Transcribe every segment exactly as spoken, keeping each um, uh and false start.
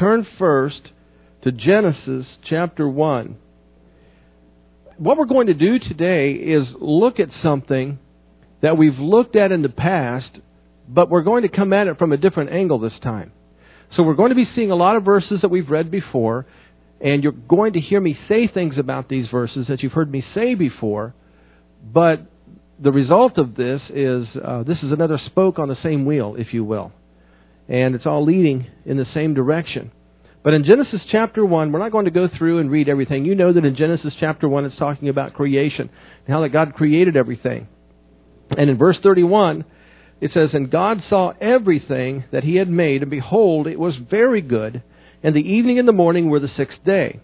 turn first to Genesis chapter one. What we're going to do today is look at something that we've looked at in the past, but we're going to come at it from a different angle this time. So we're going to be seeing a lot of verses that we've read before, and you're going to hear me say things about these verses that you've heard me say before, but the result of this is uh, this is another spoke on the same wheel, if you will. And it's all leading in the same direction. But in Genesis chapter one, we're not going to go through and read everything. You know that in Genesis chapter one, it's talking about creation and how that God created everything. And in verse thirty-one, it says, "And God saw everything that He had made, and behold, it was very good. And the evening and the morning were the sixth day.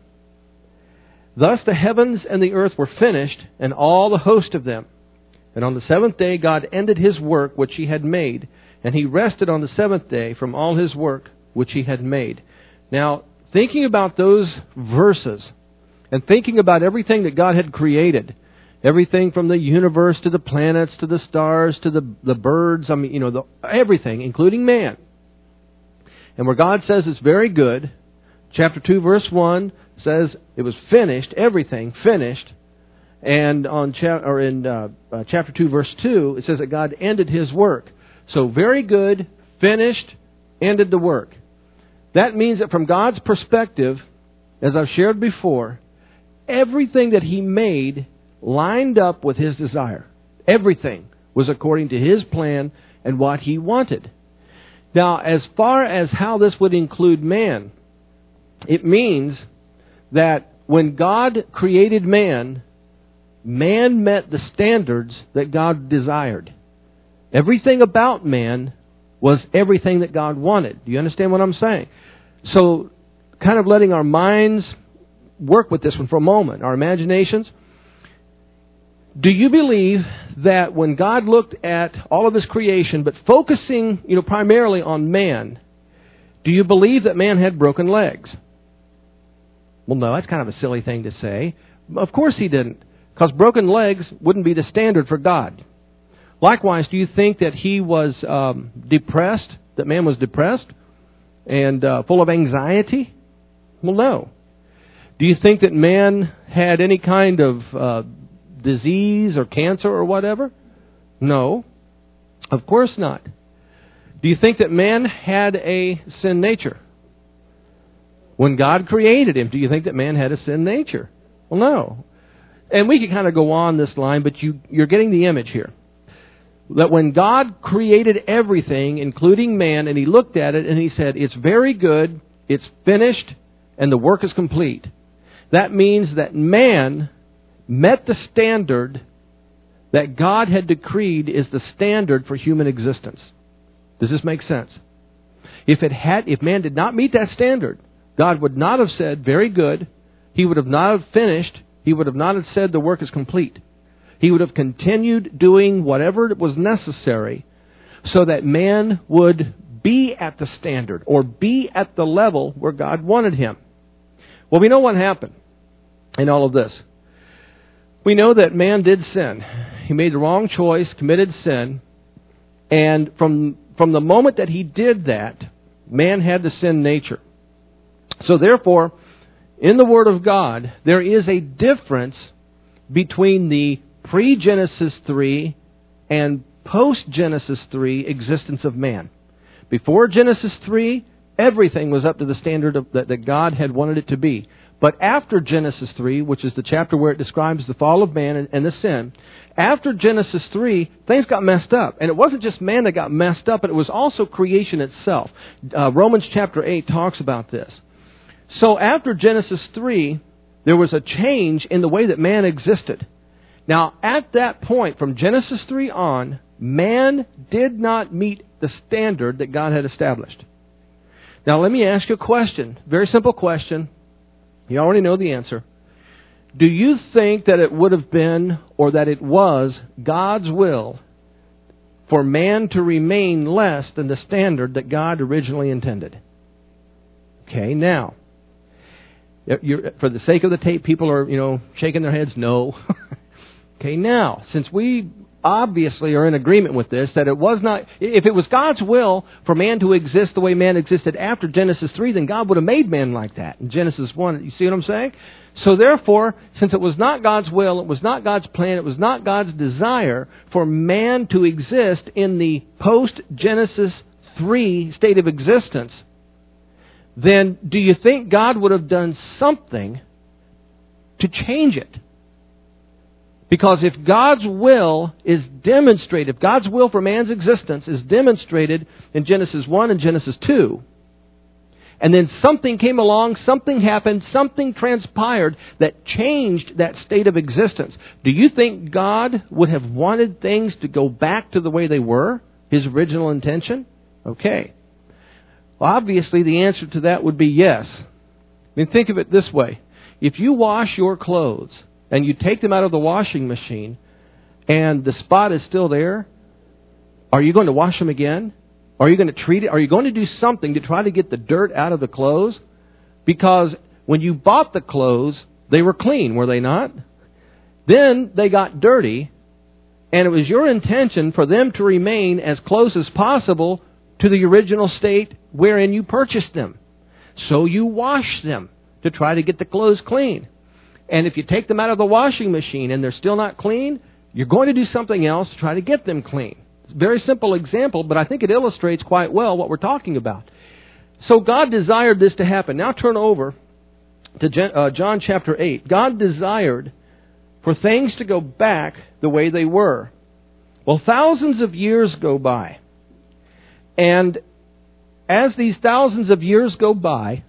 Thus the heavens and the earth were finished, and all the host of them. And on the seventh day God ended His work which He had made, and He rested on the seventh day from all His work which He had made." Now, thinking about those verses, and thinking about everything that God had created, everything from the universe to the planets to the stars to the the birds, I mean, you know, the, everything, including man. And where God says it's very good, chapter two, verse one says it was finished, everything finished. And on cha- or in uh, uh, chapter two, verse two, it says that God ended His work. So very good, finished, ended the work. That means that from God's perspective, as I've shared before, everything that He made lined up with His desire. Everything was according to His plan and what He wanted. Now, as far as how this would include man, it means that when God created man, man met the standards that God desired. Everything about man was everything that God wanted. Do you understand what I'm saying? So, kind of letting our minds work with this one for a moment, our imaginations. Do you believe that when God looked at all of His creation, but focusing, you know, primarily on man, do you believe that man had broken legs? Well, no, that's kind of a silly thing to say. Of course He didn't, because broken legs wouldn't be the standard for God. Likewise, do you think that He was um, depressed, that man was depressed and uh, full of anxiety? Well, no. Do you think that man had any kind of uh, disease or cancer or whatever? No. Of course not. Do you think that man had a sin nature? When God created him, do you think that man had a sin nature? Well, no. And we can kind of go on this line, but you, you're getting the image here. That when God created everything, including man, and He looked at it and He said, it's very good, it's finished, and the work is complete. That means that man met the standard that God had decreed is the standard for human existence. Does this make sense? If it had, if man did not meet that standard, God would not have said, very good. He would have not have finished. He would have not have said the work is complete. He would have continued doing whatever was necessary so that man would be at the standard or be at the level where God wanted him. Well, we know what happened in all of this. We know that man did sin. He made the wrong choice, committed sin, and from from the moment that he did that, man had the sin nature. So therefore, in the Word of God, there is a difference between the pre-Genesis three and post-Genesis three existence of man. Before Genesis three, everything was up to the standard of, that, that God had wanted it to be. But after Genesis three, which is the chapter where it describes the fall of man and, and the sin, after Genesis three, things got messed up. And it wasn't just man that got messed up, but it was also creation itself. Uh, Romans chapter eight talks about this. So after Genesis three, there was a change in the way that man existed. Now, at that point, from Genesis three on, man did not meet the standard that God had established. Now, let me ask you a question. Very simple question. You already know the answer. Do you think that it would have been, or that it was, God's will for man to remain less than the standard that God originally intended? Okay, now, you're, for the sake of the tape, people are, you know, shaking their heads, no. Okay, now, since we obviously are in agreement with this, that it was not, if it was God's will for man to exist the way man existed after Genesis three, then God would have made man like that in Genesis one. You see what I'm saying? So therefore, since it was not God's will, it was not God's plan, it was not God's desire for man to exist in the post-Genesis three state of existence, then do you think God would have done something to change it? Because if God's will is demonstrated, if God's will for man's existence is demonstrated in Genesis one and Genesis two, and then something came along, something happened, something transpired that changed that state of existence, do you think God would have wanted things to go back to the way they were, His original intention? Okay. Well, obviously the answer to that would be yes. I mean, think of it this way. If you wash your clothes and you take them out of the washing machine and the spot is still there, are you going to wash them again? Are you going to treat it? Are you going to do something to try to get the dirt out of the clothes? Because when you bought the clothes, they were clean, were they not? Then they got dirty, and it was your intention for them to remain as close as possible to the original state wherein you purchased them. So you wash them to try to get the clothes clean. And if you take them out of the washing machine and they're still not clean, you're going to do something else to try to get them clean. It's a very simple example, but I think it illustrates quite well what we're talking about. So God desired this to happen. Now turn over to John chapter eight. God desired for things to go back the way they were. Well, thousands of years go by. And as these thousands of years go by,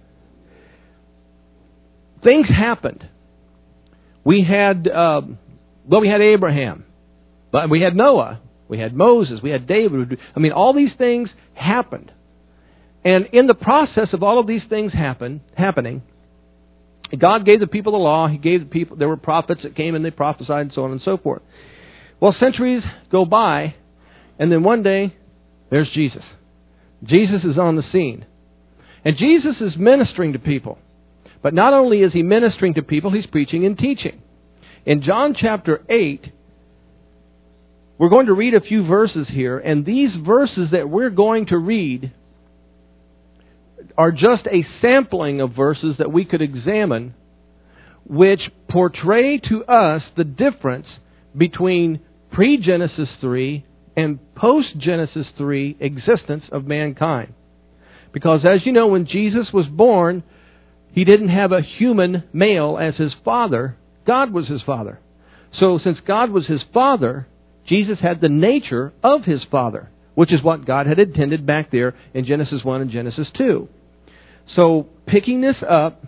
things happened. We had, uh, well, we had Abraham, but we had Noah, we had Moses, we had David. I mean, all these things happened. And in the process of all of these things happen, happening, God gave the people the law. He gave the people, there were prophets that came and they prophesied and so on and so forth. Well, centuries go by, and then one day, there's Jesus. Jesus is on the scene. And Jesus is ministering to people. But not only is He ministering to people, He's preaching and teaching. In John chapter eight, we're going to read a few verses here, and these verses that we're going to read are just a sampling of verses that we could examine, which portray to us the difference between pre-Genesis three and post-Genesis three existence of mankind. Because as you know, when Jesus was born, He didn't have a human male as His father. God was His father. So since God was His father, Jesus had the nature of His father, which is what God had intended back there in Genesis one and Genesis two. So picking this up,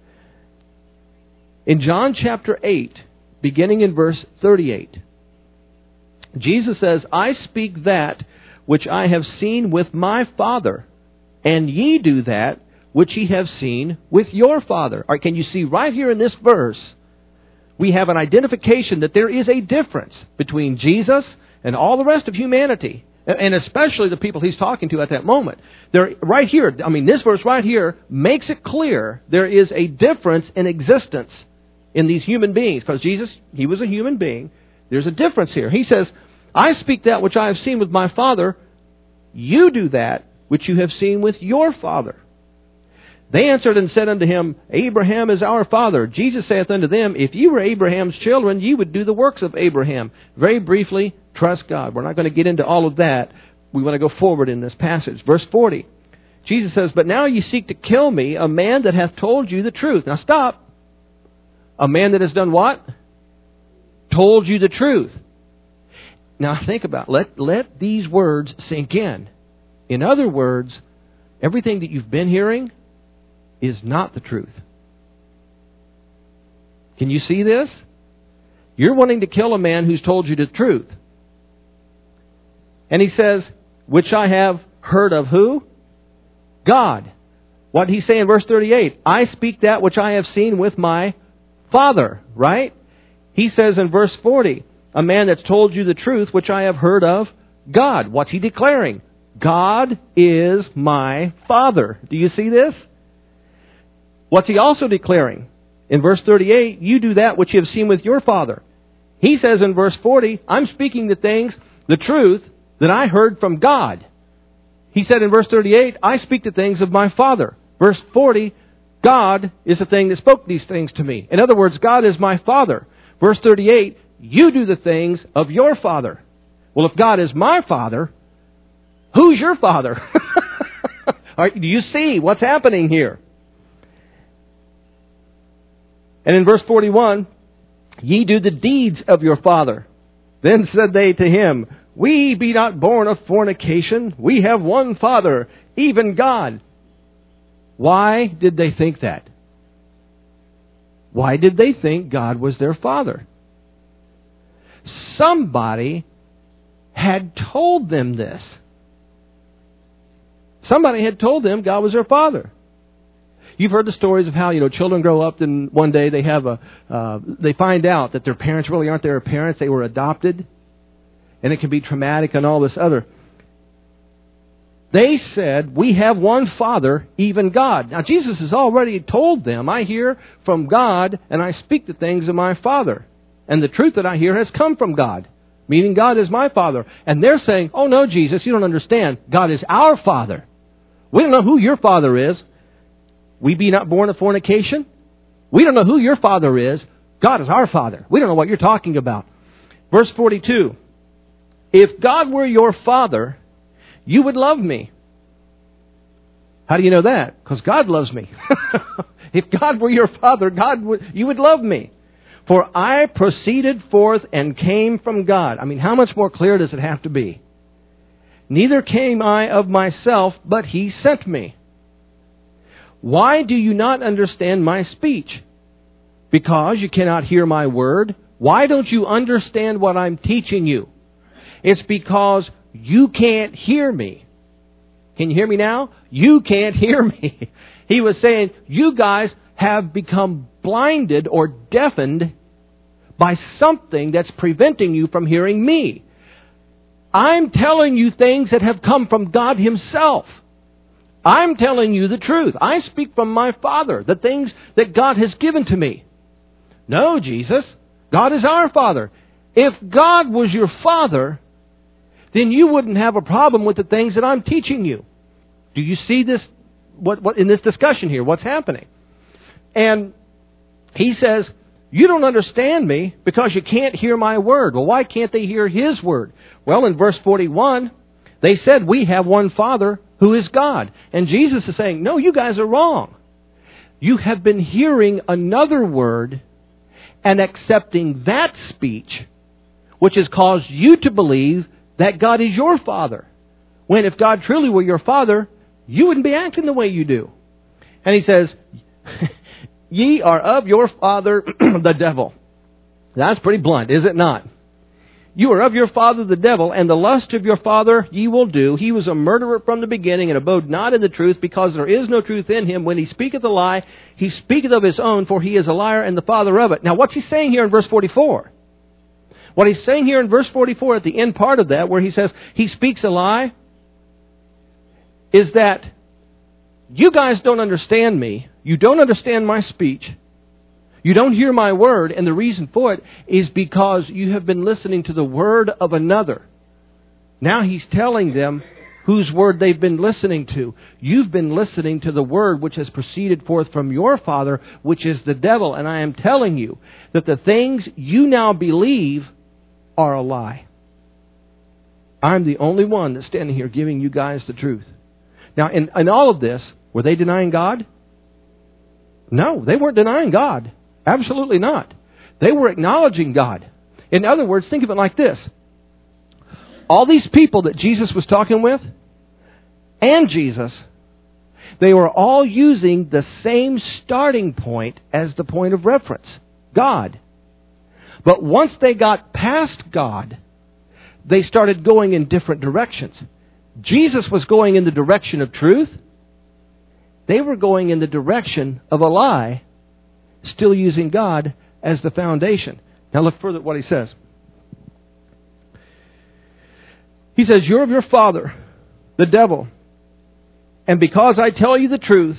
in John chapter eight, beginning in verse thirty-eight, Jesus says, I speak that which I have seen with my Father, and ye do that which ye have seen with your father. All right, can you see right here in this verse, we have an identification that there is a difference between Jesus and all the rest of humanity, and especially the people He's talking to at that moment. There, right here, I mean, this verse right here makes it clear there is a difference in existence in these human beings, because Jesus, He was a human being. There's a difference here. He says, I speak that which I have seen with my Father, you do that which you have seen with your father. They answered and said unto Him, Abraham is our father. Jesus saith unto them, if you were Abraham's children, ye would do the works of Abraham. Very briefly, trust God. We're not going to get into all of that. We want to go forward in this passage. Verse forty. Jesus says, but now ye seek to kill me, a man that hath told you the truth. Now stop. A man that has done what? Told you the truth. Now think about it. Let, let these words sink in. In other words, everything that you've been hearing is not the truth. Can you see this? You're wanting to kill a man who's told you the truth. And He says, which I have heard of who? God. What did He say in verse thirty-eight? I speak that which I have seen with my Father. Right? He says in verse forty, a man that's told you the truth which I have heard of God. What's He declaring? God is my Father. Do you see this? What's He also declaring? In verse thirty-eight, you do that which you have seen with your father. He says in verse forty, I'm speaking the things, the truth, that I heard from God. He said in verse thirty-eight, I speak the things of my Father. Verse forty, God is the thing that spoke these things to me. In other words, God is my Father. Verse thirty-eight, you do the things of your father. Well, if God is my Father, who's your father? Do you see what's happening here? And in verse forty-one, ye do the deeds of your father. Then said they to him, we be not born of fornication. We have one Father, even God. Why did they think that? Why did they think God was their Father? Somebody had told them this. Somebody had told them God was their Father. You've heard the stories of how, you know, children grow up and one day they have a, uh, they find out that their parents really aren't their parents. They were adopted. And it can be traumatic and all this other. They said, we have one Father, even God. Now, Jesus has already told them, I hear from God and I speak the things of my Father. And the truth that I hear has come from God, meaning God is my Father. And they're saying, oh no, Jesus, you don't understand. God is our Father. We don't know who your Father is. We be not born of fornication. We don't know who your Father is. God is our Father. We don't know what you're talking about. Verse forty-two. If God were your Father, you would love me. How do you know that? Because God loves me. If God were your Father, God would, you would love me. For I proceeded forth and came from God. I mean, how much more clear does it have to be? Neither came I of myself, but He sent me. Why do you not understand my speech? Because you cannot hear my word. Why don't you understand what I'm teaching you? It's because you can't hear me. Can you hear me now? You can't hear me. He was saying, you guys have become blinded or deafened by something that's preventing you from hearing me. I'm telling you things that have come from God Himself. I'm telling you the truth. I speak from my Father, the things that God has given to me. No, Jesus, God is our Father. If God was your Father, then you wouldn't have a problem with the things that I'm teaching you. Do you see this? What, what in this discussion here? What's happening? And he says, you don't understand me because you can't hear my word. Well, why can't they hear His word? Well, in verse forty-one, they said, we have one Father who is God. And Jesus is saying, no, you guys are wrong. You have been hearing another word and accepting that speech, which has caused you to believe that God is your Father. When if God truly were your Father, you wouldn't be acting the way you do. And He says, ye are of your father the devil. That's pretty blunt, is it not? You are of your father the devil, and the lust of your father ye will do. He was a murderer from the beginning, and abode not in the truth, because there is no truth in him. When he speaketh a lie, he speaketh of his own, for he is a liar and the father of it. Now what's he saying here in verse forty-four? What he's saying here in verse forty-four, at the end part of that, where he says, he speaks a lie, is that you guys don't understand me. You don't understand my speech. You don't hear my word, and the reason for it is because you have been listening to the word of another. Now he's telling them whose word they've been listening to. You've been listening to the word which has proceeded forth from your father, which is the devil. And I am telling you that the things you now believe are a lie. I'm the only one that's standing here giving you guys the truth. Now, in, in all of this, were they denying God? No, they weren't denying God. Absolutely not. They were acknowledging God. In other words, think of it like this. All these people that Jesus was talking with, and Jesus, they were all using the same starting point as the point of reference, God. But once they got past God, they started going in different directions. Jesus was going in the direction of truth. They were going in the direction of a lie, still using God as the foundation. Now look further at what he says. He says, you're of your father, the devil, and because I tell you the truth,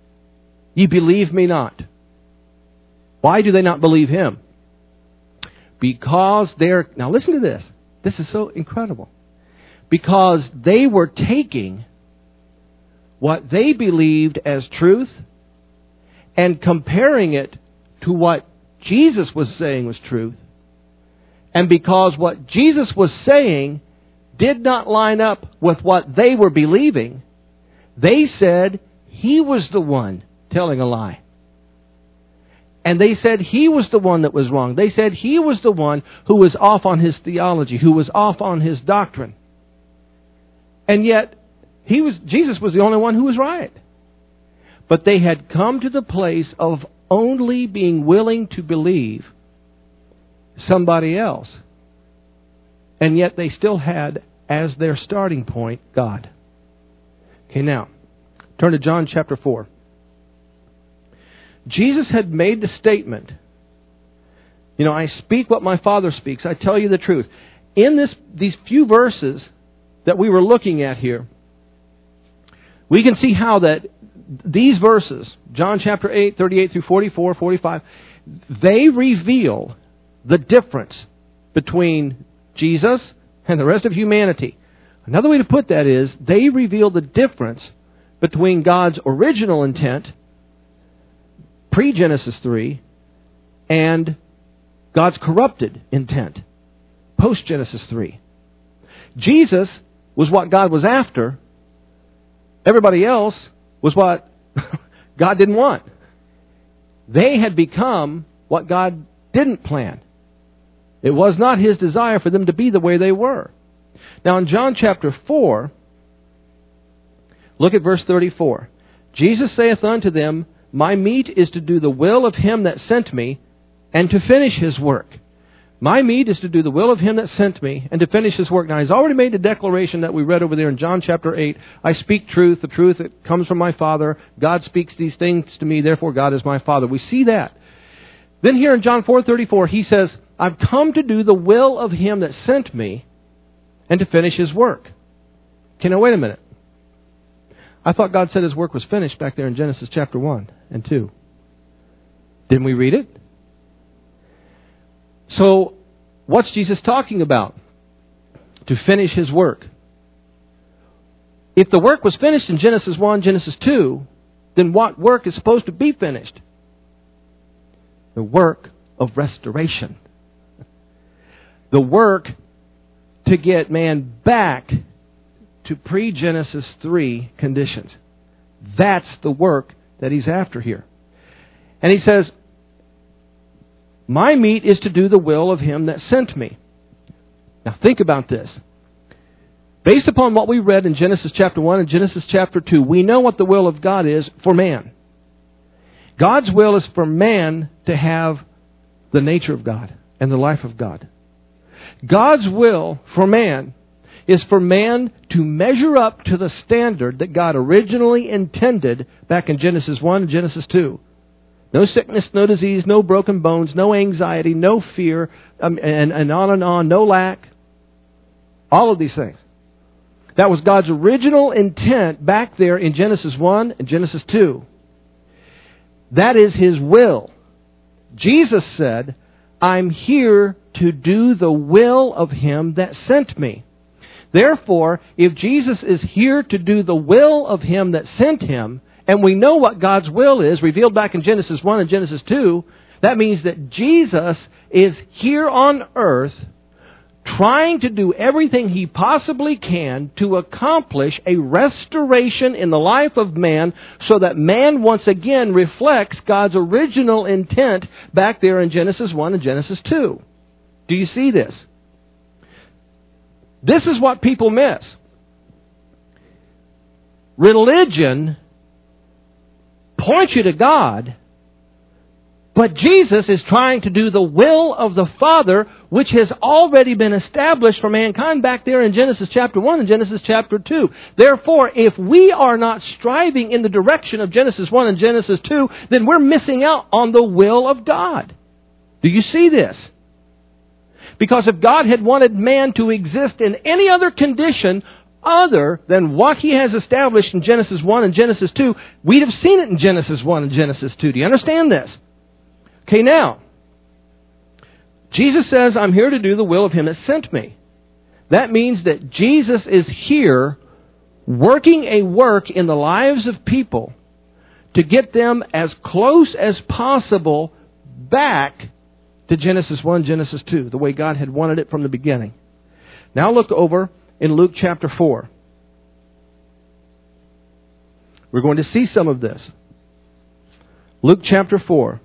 ye believe me not. Why do they not believe him? because they're... Now listen to this. This is so incredible. Because they were taking what they believed as truth and comparing it to what Jesus was saying was truth. And because what Jesus was saying did not line up with what they were believing, they said He was the one telling a lie. And they said He was the one that was wrong. They said He was the one who was off on His theology, who was off on His doctrine. And yet, he was Jesus was the only one who was right. But they had come to the place of only being willing to believe somebody else. And yet they still had as their starting point God. Okay, now, turn to John chapter four. Jesus had made the statement, you know, I speak what my Father speaks. I tell you the truth. In this these few verses that we were looking at here, we can see how that these verses, John chapter eight, thirty-eight through forty-four, forty-five, they reveal the difference between Jesus and the rest of humanity. Another way to put that is, they reveal the difference between God's original intent, pre-Genesis three, and God's corrupted intent, post-Genesis three. Jesus was what God was after. Everybody else was what God didn't want. They had become what God didn't plan. It was not His desire for them to be the way they were. Now in John chapter four, look at verse thirty-four. Jesus saith unto them, My meat is to do the will of Him that sent me, and to finish His work. My meat is to do the will of Him that sent me, and to finish His work. Now, He's already made the declaration that we read over there in John chapter eight. I speak truth, the truth that comes from my Father. God speaks these things to me, therefore God is my Father. We see that. Then here in John four thirty-four, He says, I've come to do the will of Him that sent me, and to finish His work. Okay, now wait a minute. I thought God said His work was finished back there in Genesis chapter one and two. Didn't we read it? So, what's Jesus talking about? To finish His work. If the work was finished in Genesis one, Genesis two, then what work is supposed to be finished? The work of restoration. The work to get man back to pre-Genesis three conditions. That's the work that He's after here. And He says, My meat is to do the will of Him that sent me. Now think about this. Based upon what we read in Genesis chapter one and Genesis chapter two, we know what the will of God is for man. God's will is for man to have the nature of God and the life of God. God's will for man is for man to measure up to the standard that God originally intended back in Genesis one and Genesis two. No sickness, no disease, no broken bones, no anxiety, no fear, um, and, and on and on, no lack. All of these things. That was God's original intent back there in Genesis one and Genesis two. That is His will. Jesus said, I'm here to do the will of Him that sent me. Therefore, if Jesus is here to do the will of Him that sent Him, and we know what God's will is, revealed back in Genesis one and Genesis two, that means that Jesus is here on earth trying to do everything He possibly can to accomplish a restoration in the life of man so that man once again reflects God's original intent back there in Genesis one and Genesis two. Do you see this? This is what people miss. Religion points you to God, but Jesus is trying to do the will of the Father, which has already been established for mankind back there in Genesis chapter one and Genesis chapter two. Therefore, if we are not striving in the direction of Genesis one and Genesis two, then we're missing out on the will of God. Do you see this? Because if God had wanted man to exist in any other condition other than what He has established in Genesis one and Genesis two, we'd have seen it in Genesis one and Genesis two. Do you understand this? Okay, now, Jesus says, I'm here to do the will of Him that sent me. That means that Jesus is here working a work in the lives of people to get them as close as possible back to Genesis one, Genesis two, the way God had wanted it from the beginning. Now look over in Luke chapter four. We're going to see some of this. Luke chapter four.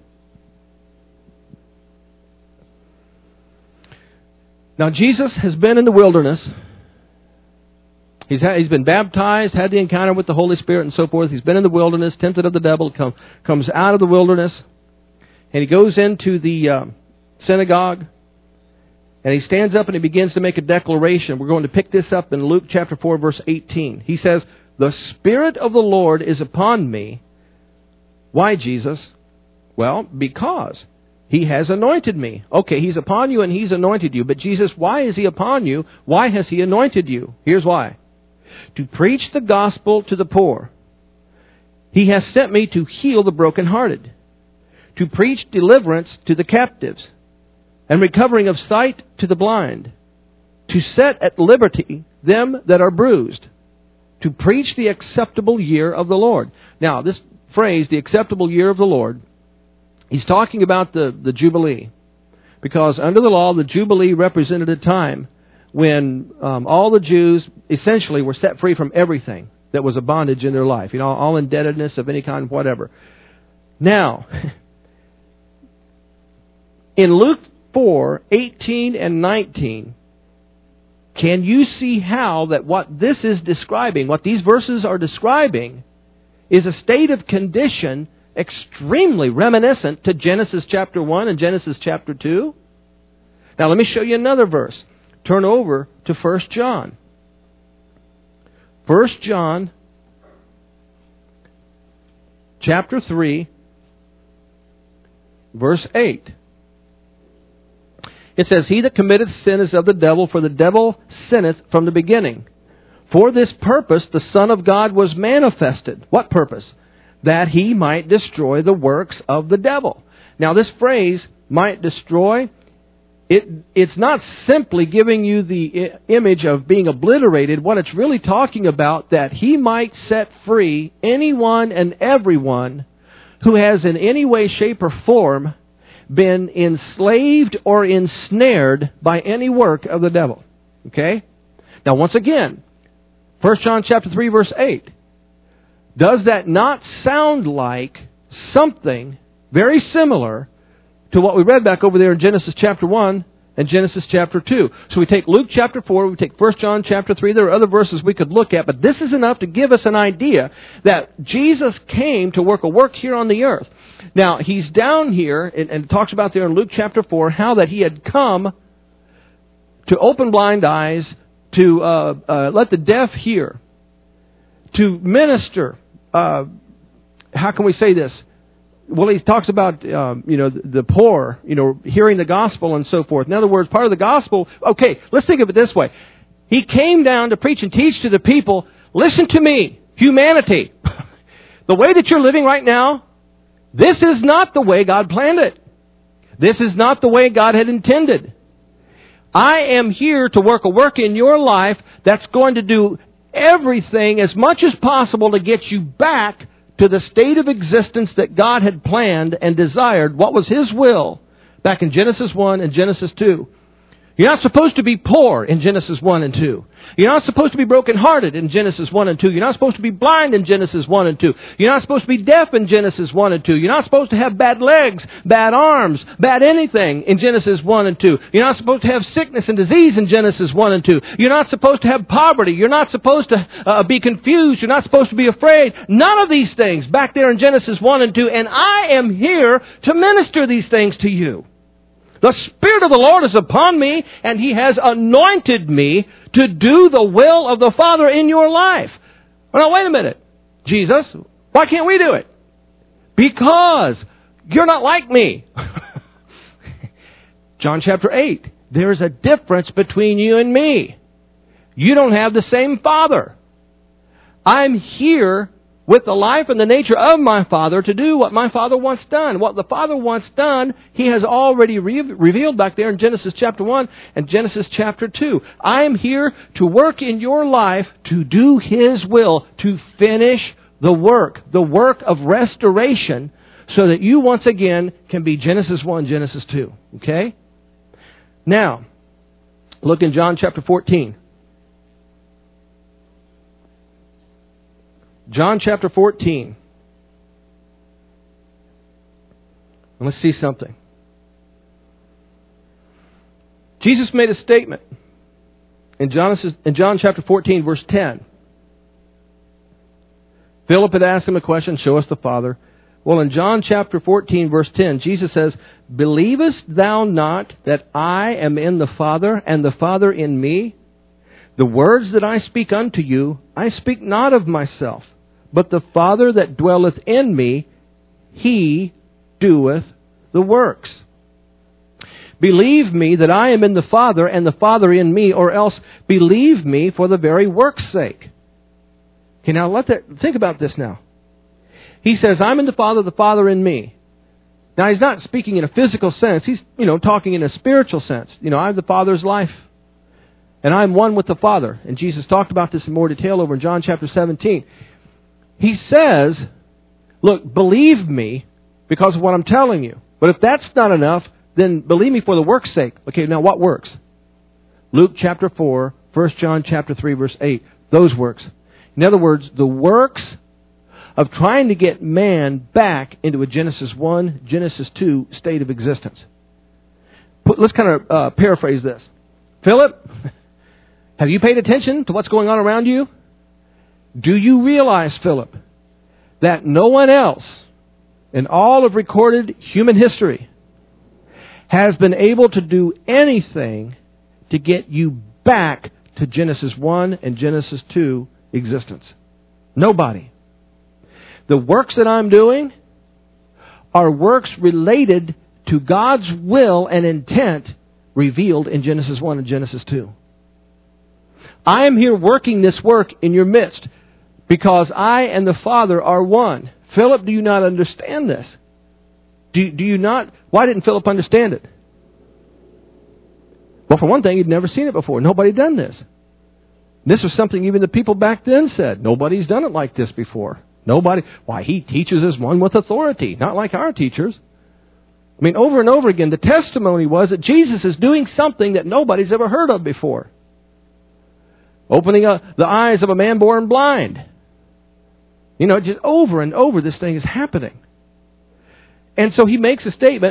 Now Jesus has been in the wilderness. He's, had, he's been baptized, had the encounter with the Holy Spirit and so forth. He's been in the wilderness, tempted of the devil, come, comes out of the wilderness, and he goes into the uh, synagogue, and he stands up and he begins to make a declaration. We're going to pick this up in Luke chapter four, verse eighteen. He says, "The Spirit of the Lord is upon me." Why, Jesus? Well, because He has anointed me. Okay, He's upon you and He's anointed you. But Jesus, why is He upon you? Why has He anointed you? Here's why. To preach the gospel to the poor. He has sent me to heal the brokenhearted, to preach deliverance to the captives, and recovering of sight to the blind, to set at liberty them that are bruised, to preach the acceptable year of the Lord. Now, this phrase, the acceptable year of the Lord, he's talking about the, the Jubilee. Because under the law, the Jubilee represented a time when um, all the Jews essentially were set free from everything that was a bondage in their life. You know, all indebtedness of any kind, whatever. Now, in Luke four, eighteen and nineteen, can you see how that what this is describing, what these verses are describing, is a state of condition extremely reminiscent to Genesis chapter one and Genesis chapter two? Now let me show you another verse. Turn over to First John. First John chapter three, verse eight. It says, "He that committeth sin is of the devil, for the devil sinneth from the beginning. For this purpose the Son of God was manifested." What purpose? That He might destroy the works of the devil. Now this phrase, might destroy, it, it's not simply giving you the image of being obliterated. What it's really talking about, that He might set free anyone and everyone who has in any way, shape, or form been enslaved or ensnared by any work of the devil. Okay? Now once again, First John chapter three, verse eight. Does that not sound like something very similar to what we read back over there in Genesis chapter one and Genesis chapter two? So we take Luke chapter four, we take First John chapter three. There are other verses we could look at, but this is enough to give us an idea that Jesus came to work a work here on the earth. Now, He's down here, and, and it talks about there in Luke chapter four, how that He had come to open blind eyes, to uh, uh, let the deaf hear, to minister. Uh, how can we say this? Well, He talks about, um, you know, the, the poor, you know, hearing the gospel and so forth. In other words, part of the gospel, okay, let's think of it this way. He came down to preach and teach to the people, listen to me, humanity. The way that you're living right now, this is not the way God planned it. This is not the way God had intended. I am here to work a work in your life that's going to do everything as much as possible to get you back to the state of existence that God had planned and desired. What was His will back in Genesis one and Genesis two. You're not supposed to be poor in Genesis one and two. You're not supposed to be brokenhearted in Genesis one and two. You're not supposed to be blind in Genesis one and two. You're not supposed to be deaf in Genesis one and two. You're not supposed to have bad legs, bad arms, bad anything in Genesis one and two. You're not supposed to have sickness and disease in Genesis one and two. You're not supposed to have poverty. You're not supposed to uh, be confused. You're not supposed to be afraid. None of these things back there in Genesis one and two. And I am here to minister these things to you. The Spirit of the Lord is upon me, and He has anointed me to do the will of the Father in your life. Well, now, wait a minute. Jesus, why can't we do it? Because you're not like me. John chapter eight. There's a difference between you and me. You don't have the same Father. I'm here with the life and the nature of my Father to do what my Father wants done. What the Father wants done, He has already re- revealed back there in Genesis chapter one and Genesis chapter two. I am here to work in your life to do His will, to finish the work, the work of restoration, so that you once again can be Genesis one, Genesis two. Okay? Now, look in John chapter fourteen. John chapter fourteen. And let's see something. Jesus made a statement in John, in John chapter fourteen, verse ten. Philip had asked him a question, show us the Father. Well, in John chapter fourteen, verse ten, Jesus says, "Believest thou not that I am in the Father, and the Father in me? The words that I speak unto you, I speak not of myself, but the Father that dwelleth in me, He doeth the works. Believe me that I am in the Father, and the Father in me, or else believe me for the very work's sake." Okay, now let that, think about this now. He says, I'm in the Father, the Father in me. Now, He's not speaking in a physical sense. He's, you know, talking in a spiritual sense. You know, I have the Father's life, and I'm one with the Father. And Jesus talked about this in more detail over in John chapter seventeen. He says, look, believe me because of what I'm telling you. But if that's not enough, then believe me for the work's sake. Okay, now what works? Luke chapter four, First John chapter three, verse eight. Those works. In other words, the works of trying to get man back into a Genesis one, Genesis two state of existence. Put, let's kind of uh, paraphrase this. Philip, have you paid attention to what's going on around you? Do you realize, Philip, that no one else in all of recorded human history has been able to do anything to get you back to Genesis one and Genesis two existence? Nobody. The works that I'm doing are works related to God's will and intent revealed in Genesis one and Genesis two. I am here working this work in your midst because I and the Father are one. Philip, do you not understand this? Do, do you not? Why didn't Philip understand it? Well, for one thing, he'd never seen it before. Nobody had done this. This was something even the people back then said. Nobody's done it like this before. Nobody. Why, he teaches as one with authority, not like our teachers. I mean, over and over again, the testimony was that Jesus is doing something that nobody's ever heard of before. Opening a, the eyes of a man born blind. You know, just over and over this thing is happening. And so he makes a statement.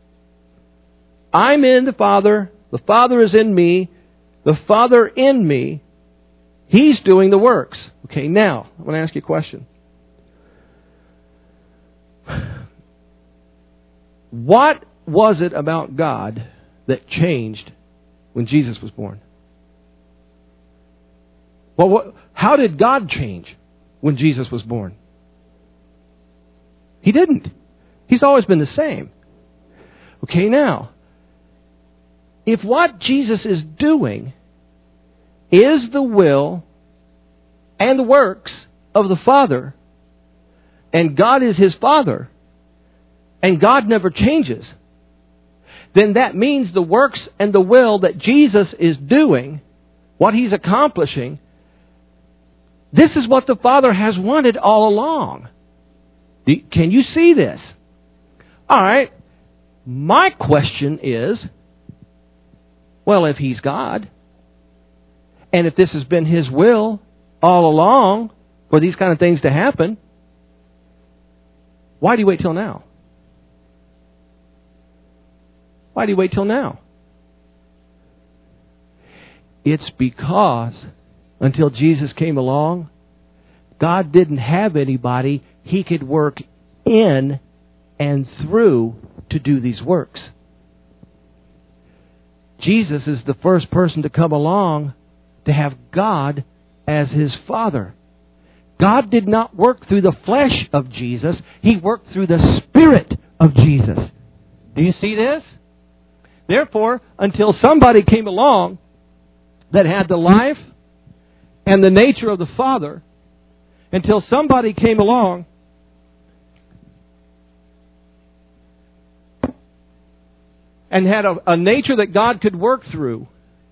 I'm in the Father. The Father is in me. The Father in me. He's doing the works. Okay, now, I want to ask you a question. What was it about God that changed when Jesus was born? Well, what, how did God change when Jesus was born? He didn't. He's always been the same. Okay, now, if what Jesus is doing is the will and the works of the Father, and God is His Father, and God never changes, then that means the works and the will that Jesus is doing, what He's accomplishing, this is what the Father has wanted all along. Can you see this? All right. My question is, well, if He's God, and if this has been His will all along for these kind of things to happen, why do you wait till now? Why do you wait till now? It's because until Jesus came along, God didn't have anybody He could work in and through to do these works. Jesus is the first person to come along to have God as His Father. God did not work through the flesh of Jesus. He worked through the Spirit of Jesus. Do you see this? Therefore, until somebody came along that had the life and the nature of the Father, until somebody came along and had a, a nature that God could work through.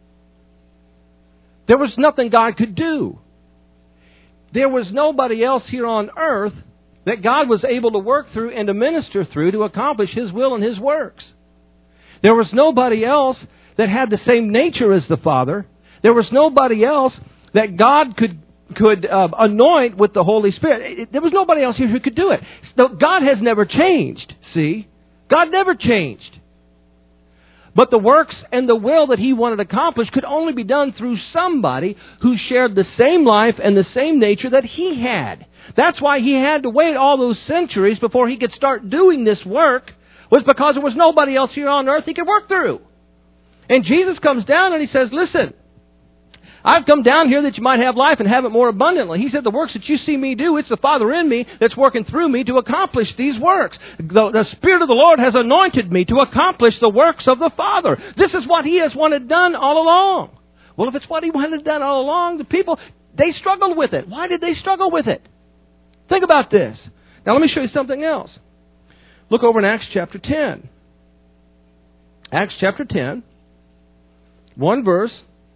There was nothing God could do. There was nobody else here on earth that God was able to work through and to minister through to accomplish His will and His works. There was nobody else that had the same nature as the Father. There was nobody else that God could could uh, anoint with the Holy Spirit. It, it, there was nobody else here who could do it. So God has never changed, see? God never changed. But the works and the will that He wanted accomplished could only be done through somebody who shared the same life and the same nature that He had. That's why He had to wait all those centuries before He could start doing this work, was because there was nobody else here on earth He could work through. And Jesus comes down and He says, listen, I've come down here that you might have life and have it more abundantly. He said, the works that you see me do, it's the Father in me that's working through me to accomplish these works. The, the Spirit of the Lord has anointed me to accomplish the works of the Father. This is what He has wanted done all along. Well, if it's what He wanted done all along, the people, they struggled with it. Why did they struggle with it? Think about this. Now let me show you something else. Look over in Acts chapter ten. Acts chapter ten. One verse.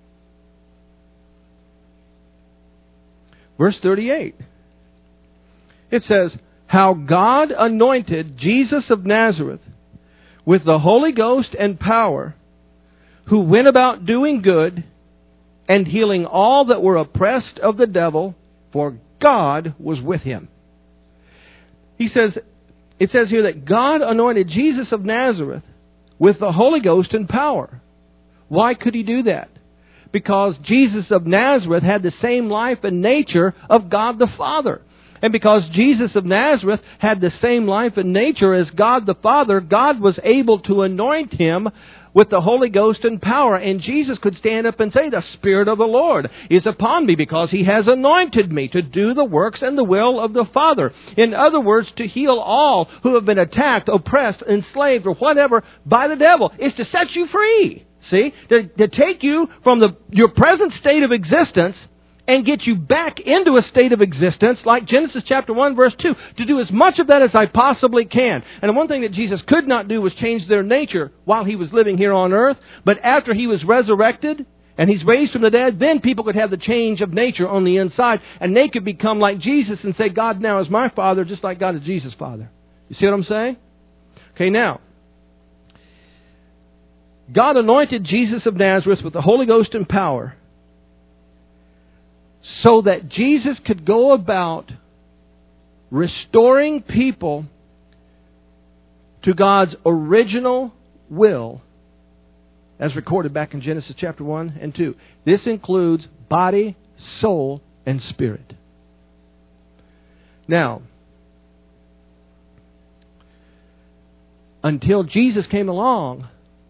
Verse thirty-eight. It says, how God anointed Jesus of Nazareth with the Holy Ghost and power, who went about doing good and healing all that were oppressed of the devil, for God was with Him. He says, it says here that God anointed Jesus of Nazareth with the Holy Ghost and power. Why could He do that? Because Jesus of Nazareth had the same life and nature of God the Father. And because Jesus of Nazareth had the same life and nature as God the Father, God was able to anoint Him with the Holy Ghost and power. And Jesus could stand up and say, the Spirit of the Lord is upon me because He has anointed me to do the works and the will of the Father. In other words, to heal all who have been attacked, oppressed, enslaved, or whatever by the devil is to set you free. See? To, to take you from the your present state of existence and get you back into a state of existence, like Genesis chapter one, verse two, to do as much of that as I possibly can. And one thing that Jesus could not do was change their nature while He was living here on earth. But after He was resurrected and He's raised from the dead, then people could have the change of nature on the inside, and they could become like Jesus and say, God now is my Father, just like God is Jesus' Father. You see what I'm saying? Okay, now, God anointed Jesus of Nazareth with the Holy Ghost and power so that Jesus could go about restoring people to God's original will as recorded back in Genesis chapter one and two. This includes body, soul, and spirit. Now, until Jesus came along,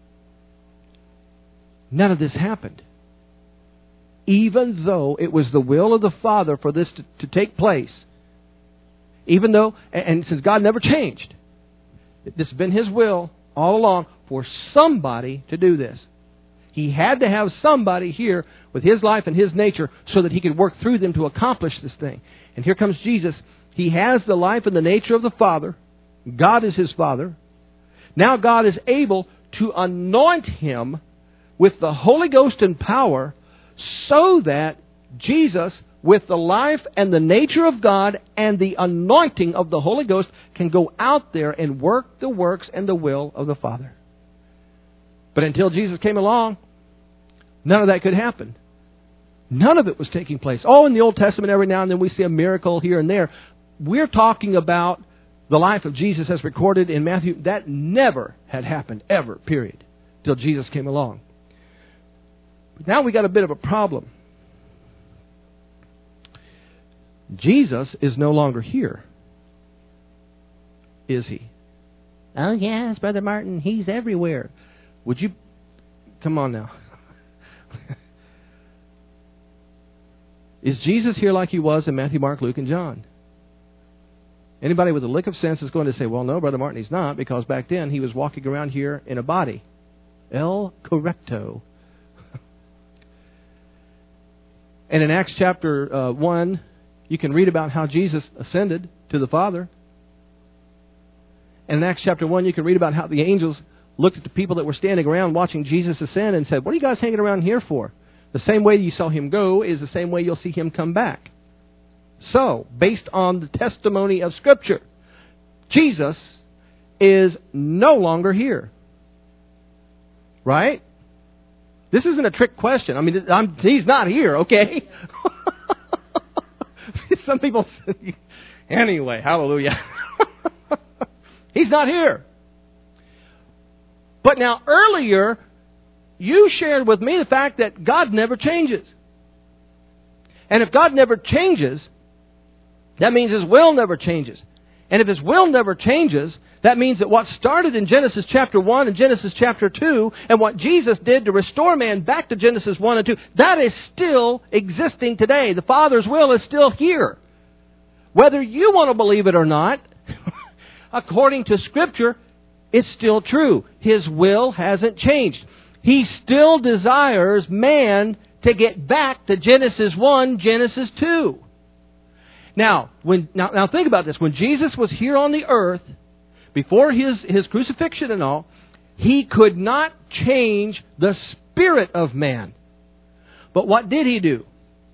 none of this happened. Even though it was the will of the Father for this to, to take place. Even though, and, and since God never changed, this has been His will all along for somebody to do this. He had to have somebody here with His life and His nature so that He could work through them to accomplish this thing. And here comes Jesus. He has the life and the nature of the Father. God is His Father. Now God is able to anoint Him with the Holy Ghost and power so that Jesus, with the life and the nature of God and the anointing of the Holy Ghost, can go out there and work the works and the will of the Father. But until Jesus came along, none of that could happen. None of it was taking place. Oh, in the Old Testament, every now and then we see a miracle here and there. We're talking about the life of Jesus as recorded in Matthew. That never had happened, ever, period, till Jesus came along. But now we got a bit of a problem. Jesus is no longer here. Is He? Oh, yes, Brother Martin, He's everywhere. Would you... Come on now. Is Jesus here like He was in Matthew, Mark, Luke, and John? Anybody with a lick of sense is going to say, well, no, Brother Martin, He's not, because back then He was walking around here in a body. El correcto. And in Acts chapter uh, one you can read about how Jesus ascended to the Father. And in Acts chapter one, you can read about how the angels looked at the people that were standing around watching Jesus ascend and said, what are you guys hanging around here for? The same way you saw Him go is the same way you'll see Him come back. So, based on the testimony of Scripture, Jesus is no longer here. Right? This isn't a trick question. I mean, I'm, He's not here, okay? Some people say, anyway, hallelujah. He's not here. But now, earlier, you shared with me the fact that God never changes. And if God never changes, that means His will never changes. And if His will never changes, that means that what started in Genesis chapter one and Genesis chapter two, and what Jesus did to restore man back to Genesis one and two, that is still existing today. The Father's will is still here. Whether you want to believe it or not, according to Scripture, it's still true. His will hasn't changed. He still desires man to get back to Genesis one, Genesis two. Now, when now, now think about this. When Jesus was here on the earth, before his, his crucifixion and all, He could not change the spirit of man. But what did He do?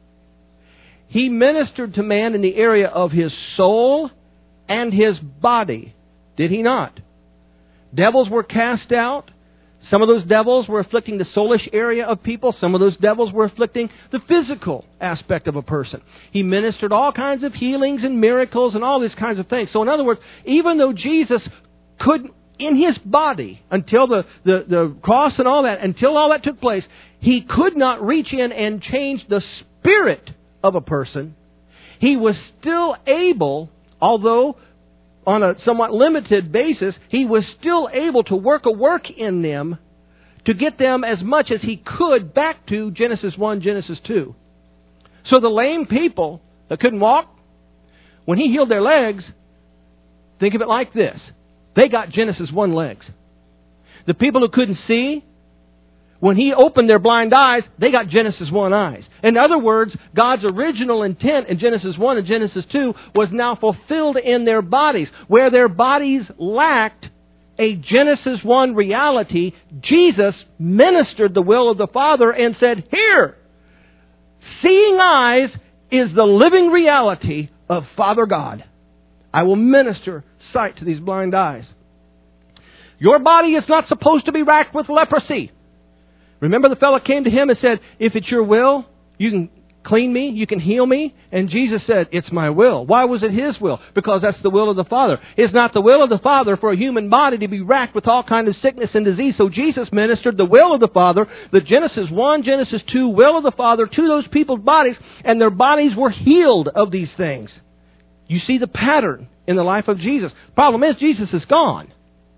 He ministered to man in the area of his soul and his body. Did He not? Devils were cast out. Some of those devils were afflicting the soulish area of people. Some of those devils were afflicting the physical aspect of a person. He ministered all kinds of healings and miracles and all these kinds of things. So in other words, even though Jesus could, in His body, until the, the, the cross and all that, until all that took place, He could not reach in and change the spirit of a person. He was still able, although on a somewhat limited basis, He was still able to work a work in them to get them as much as He could back to Genesis one, Genesis two. So the lame people that couldn't walk, when He healed their legs, think of it like this. They got Genesis one legs. The people who couldn't see, when He opened their blind eyes, they got Genesis one eyes. In other words, God's original intent in Genesis one and Genesis two was now fulfilled in their bodies. Where their bodies lacked a Genesis one reality, Jesus ministered the will of the Father and said, here, seeing eyes is the living reality of Father God. I will minister sight to these blind eyes. Your body is not supposed to be racked with leprosy. Remember the fellow came to Him and said, if it's your will, you can clean me, you can heal me. And Jesus said, it's my will. Why was it His will? Because that's the will of the Father. It's not the will of the Father for a human body to be racked with all kinds of sickness and disease. So Jesus ministered the will of the Father, the Genesis one, Genesis two will of the Father to those people's bodies, and their bodies were healed of these things. You see the pattern in the life of Jesus. Problem is, Jesus is gone.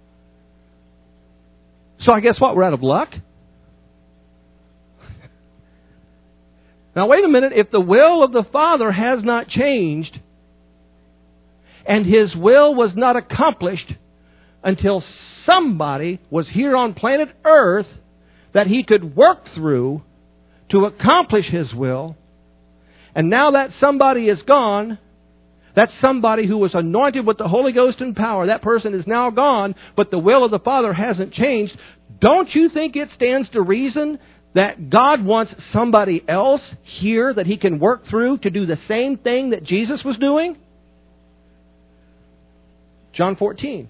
So I guess what? We're out of luck? Now wait a minute, if the will of the Father has not changed, and His will was not accomplished until somebody was here on planet Earth that He could work through to accomplish His will, and now that somebody is gone, that somebody who was anointed with the Holy Ghost and power, that person is now gone, but the will of the Father hasn't changed, don't you think it stands to reason that God wants somebody else here that He can work through to do the same thing that Jesus was doing? John fourteen.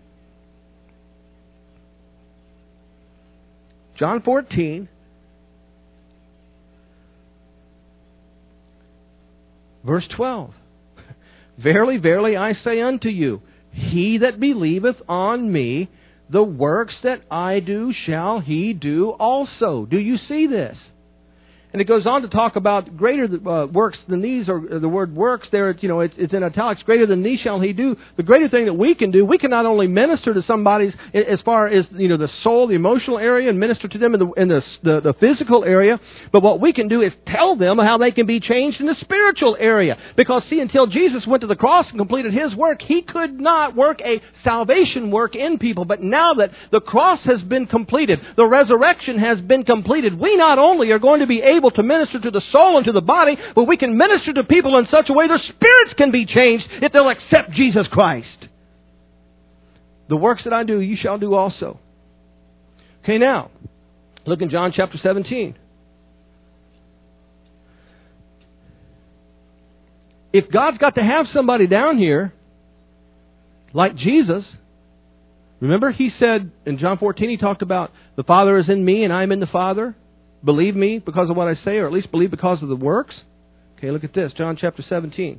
John fourteen. Verse twelve. Verily, verily, I say unto you, he that believeth on me, the works that I do shall he do also. Do you see this? And it goes on to talk about greater uh, works than these, or the word works there, it's, you know, it's, it's in italics, greater than these shall he do. The greater thing that we can do, we can not only minister to somebody's, as far as, you know, the soul, the emotional area, and minister to them in the, in the, the, the physical area, but what we can do is tell them how they can be changed in the spiritual area. Because, see, until Jesus went to the cross and completed His work, He could not work a salvation work in people. But now that the cross has been completed, the resurrection has been completed, we not only are going to be able able to minister to the soul and to the body, but we can minister to people in such a way their spirits can be changed if they'll accept Jesus Christ. The works that I do, you shall do also. Okay, now, look in John chapter seventeen. If God's got to have somebody down here, like Jesus, remember He said in John fourteen, He talked about the Father is in me and I am in the Father. Believe me because of what I say, or at least believe because of the works. Okay, look at this. John chapter seventeen,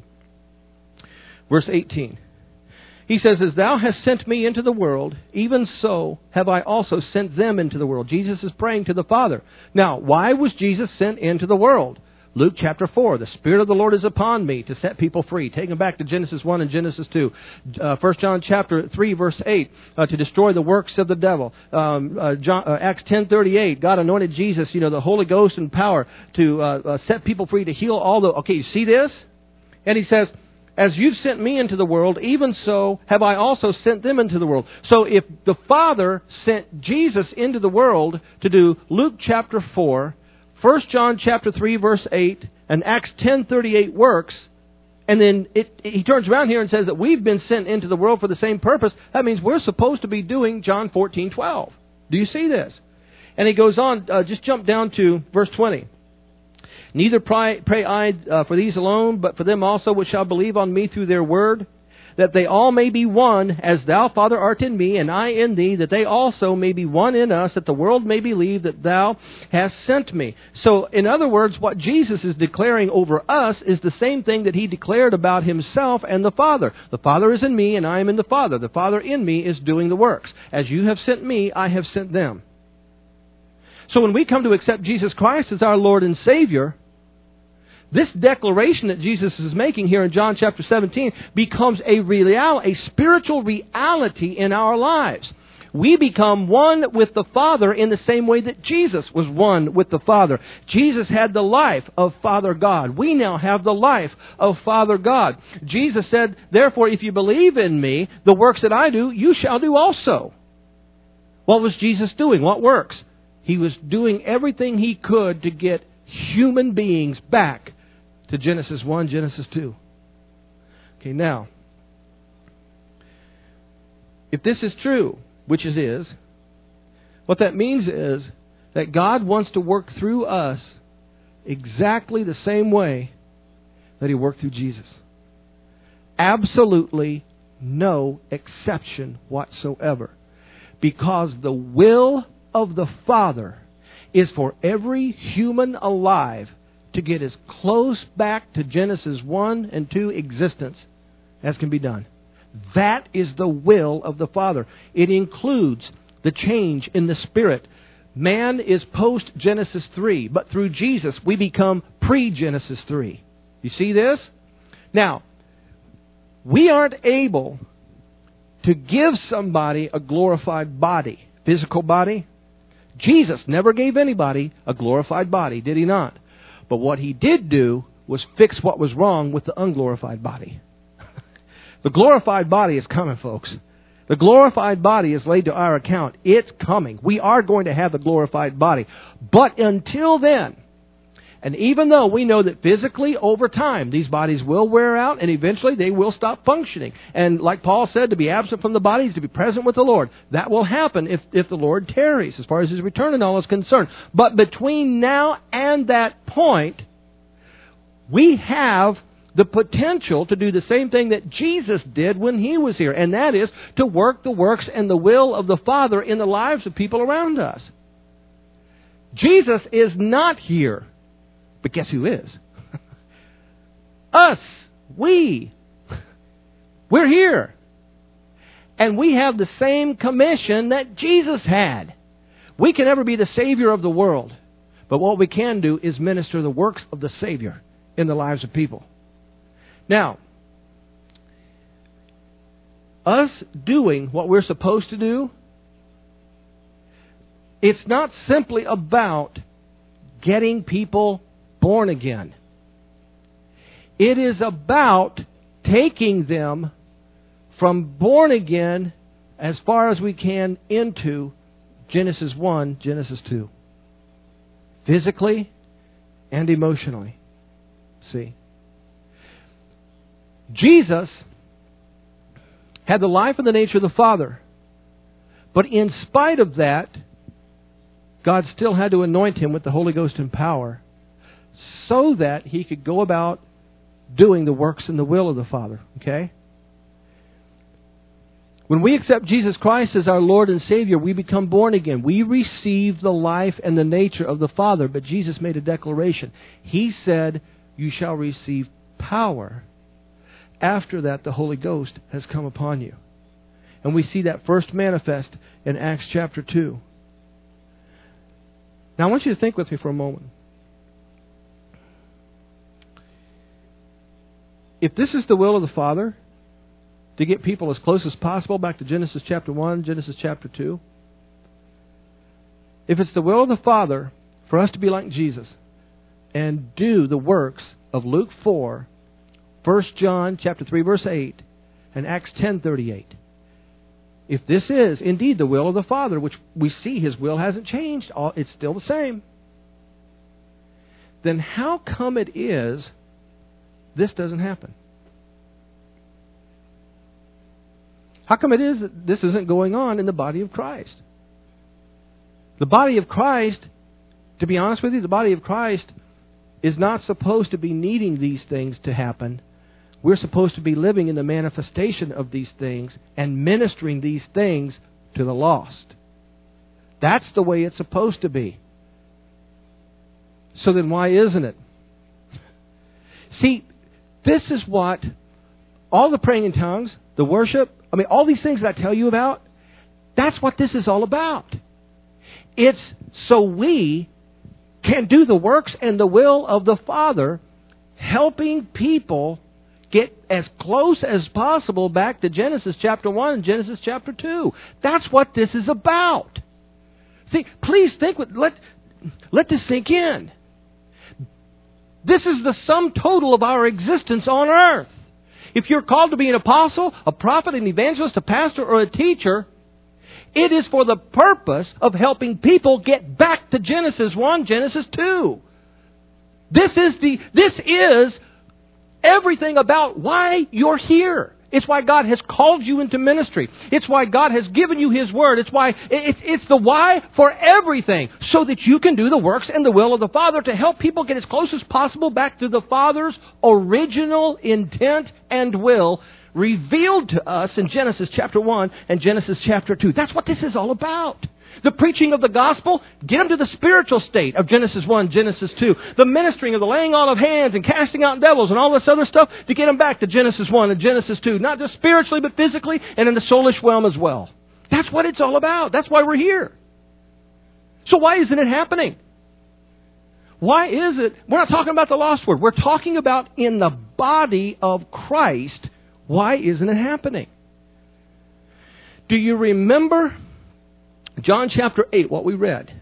verse eighteen. He says, as thou hast sent me into the world, even so have I also sent them into the world. Jesus is praying to the Father. Now, why was Jesus sent into the world? Luke chapter four, the Spirit of the Lord is upon me to set people free. Take them back to Genesis one and Genesis two. Uh, First John chapter three, verse eight, uh, to destroy the works of the devil. Um, uh, John, uh, Acts ten thirty-eight, God anointed Jesus, you know, the Holy Ghost and power to uh, uh, set people free, to heal all the... Okay, you see this? And He says, as you've sent me into the world, even so have I also sent them into the world. So if the Father sent Jesus into the world to do Luke chapter four, First John chapter three, verse eight, and Acts ten thirty-eight works, and then it, He turns around here and says that we've been sent into the world for the same purpose, that means we're supposed to be doing John fourteen twelve. Do you see this? And He goes on, uh, just jump down to verse twenty. Neither pray, pray I uh, for these alone, but for them also which shall believe on me through their word, that they all may be one, as thou, Father, art in me, and I in thee, that they also may be one in us, that the world may believe that thou hast sent me. So, in other words, what Jesus is declaring over us is the same thing that He declared about Himself and the Father. The Father is in me, and I am in the Father. The Father in me is doing the works. As you have sent me, I have sent them. So when we come to accept Jesus Christ as our Lord and Savior, this declaration that Jesus is making here in John chapter seventeen becomes a real, a spiritual reality in our lives. We become one with the Father in the same way that Jesus was one with the Father. Jesus had the life of Father God. We now have the life of Father God. Jesus said, therefore, if you believe in me, the works that I do, you shall do also. What was Jesus doing? What works? He was doing everything He could to get human beings back to Genesis one, Genesis two. Okay, now, if this is true, which it is, what that means is that God wants to work through us exactly the same way that He worked through Jesus. Absolutely no exception whatsoever. Because the will of the Father is for every human alive to get as close back to Genesis one and two existence as can be done. That is the will of the Father. It includes the change in the Spirit. Man is post-Genesis three, but through Jesus we become pre-Genesis three. You see this? Now, we aren't able to give somebody a glorified body, physical body. Jesus never gave anybody a glorified body, did He not? But what He did do was fix what was wrong with the unglorified body. The glorified body is coming, folks. The glorified body is laid to our account. It's coming. We are going to have the glorified body. But until then, and even though we know that physically over time these bodies will wear out and eventually they will stop functioning. And like Paul said, to be absent from the body is to be present with the Lord. That will happen if, if the Lord tarries as far as His return and all is concerned. But between now and that point, we have the potential to do the same thing that Jesus did when He was here. And that is to work the works and the will of the Father in the lives of people around us. Jesus is not here. But guess who is? Us. We. We're here. And we have the same commission that Jesus had. We can never be the Savior of the world. But what we can do is minister the works of the Savior in the lives of people. Now, us doing what we're supposed to do, it's not simply about getting people born again. It is about taking them from born again as far as we can into Genesis one, Genesis two. Physically and emotionally. See? Jesus had the life and the nature of the Father. But in spite of that, God still had to anoint Him with the Holy Ghost and power so that He could go about doing the works and the will of the Father. Okay? When we accept Jesus Christ as our Lord and Savior, we become born again. We receive the life and the nature of the Father. But Jesus made a declaration. He said, "You shall receive power. After that, the Holy Ghost has come upon you." And we see that first manifest in Acts chapter two. Now I want you to think with me for a moment. If this is the will of the Father, to get people as close as possible back to Genesis chapter one, Genesis chapter two, if it's the will of the Father for us to be like Jesus and do the works of Luke four, First John chapter three verse eight, and Acts ten thirty-eight. If this is indeed the will of the Father, which we see His will hasn't changed, it's still the same, then how come it is this doesn't happen? How come it is that this isn't going on in the body of Christ? The body of Christ, to be honest with you, the body of Christ is not supposed to be needing these things to happen. We're supposed to be living in the manifestation of these things and ministering these things to the lost. That's the way it's supposed to be. So then why isn't it? See, this is what all the praying in tongues, the worship, I mean, all these things that I tell you about, that's what this is all about. It's so we can do the works and the will of the Father, helping people get as close as possible back to Genesis chapter one and Genesis chapter two. That's what this is about. See, please think, with, let, let this sink in. This is the sum total of our existence on earth. If you're called to be an apostle, a prophet, an evangelist, a pastor, or a teacher, it is for the purpose of helping people get back to Genesis one, Genesis two. This is the, this is everything about why you're here. It's why God has called you into ministry. It's why God has given you His Word. It's why it's, it's the why for everything, so that you can do the works and the will of the Father to help people get as close as possible back to the Father's original intent and will revealed to us in Genesis chapter one and Genesis chapter two. That's what this is all about. The preaching of the gospel, get them to the spiritual state of Genesis one, Genesis two. The ministering of the laying on of hands and casting out devils and all this other stuff to get them back to Genesis one and Genesis two. Not just spiritually, but physically and in the soulish realm as well. That's what it's all about. That's why we're here. So why isn't it happening? Why is it? We're not talking about the lost word. We're talking about in the body of Christ. Why isn't it happening? Do you remember John chapter eight, what we read?